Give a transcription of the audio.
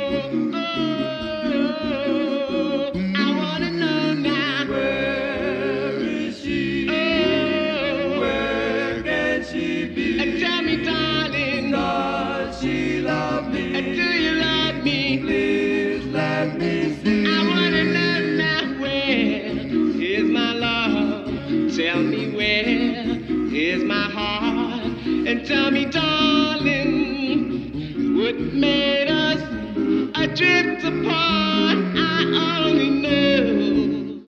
I wanna know now. Where is she? Where can she be? Tell me, darling, does she love me? Do you love me? Please let me see. I wanna know now. Where is my love? Tell me where is my heart? And tell me, darling, what made us adrift apart? I only know.